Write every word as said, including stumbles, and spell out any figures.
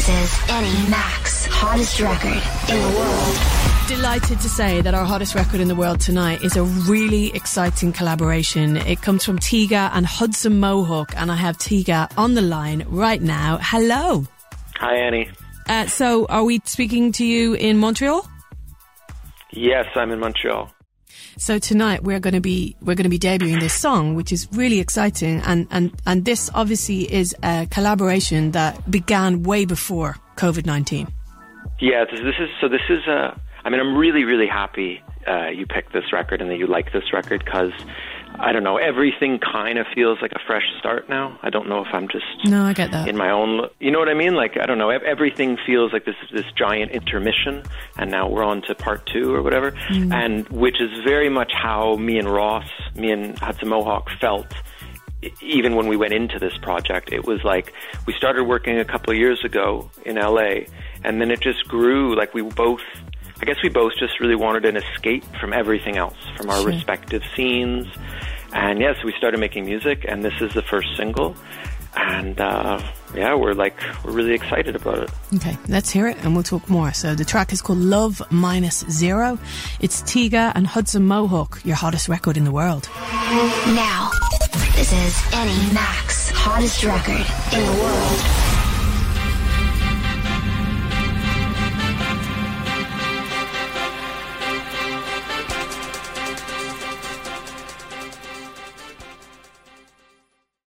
This is Annie Mac's hottest record in the world. Delighted to say that our hottest record in the world tonight is a really exciting collaboration. It comes from Tiga and Hudson Mohawk, and I have Tiga on the line right now. Hello. Hi, Annie. Uh, so, are we speaking to you in Montreal? Yes, I'm in Montreal. So tonight we're going to be we're going to be debuting this song, which is really exciting, and and and this obviously is a collaboration that began way before COVID nineteen. Yeah, this, this is so. This is uh, I mean, I'm really really happy uh, you picked this record and that you like this record because I don't know, everything kind of feels like a fresh start now. I don't know if I'm just no, I get that in my own. You know what I mean? Like I don't know, everything feels like this this giant intermission, and now we're on to part two or whatever, mm. and which is very much how me and Ross, me and Hudson Mohawk felt. Even when we went into this project, it was like we started working a couple of years ago in L A, and then it just grew. Like we both, I guess we both just really wanted an escape from everything else, from our sure. respective scenes. And yes, we started making music, and this is the first single. And uh, yeah, we're like, we're really excited about it. Okay, let's hear it and we'll talk more. So the track is called Love Minus Zero. It's Tiga and Hudson Mohawk, your hottest record in the world. Now, this is Annie Mac's hottest record in the world.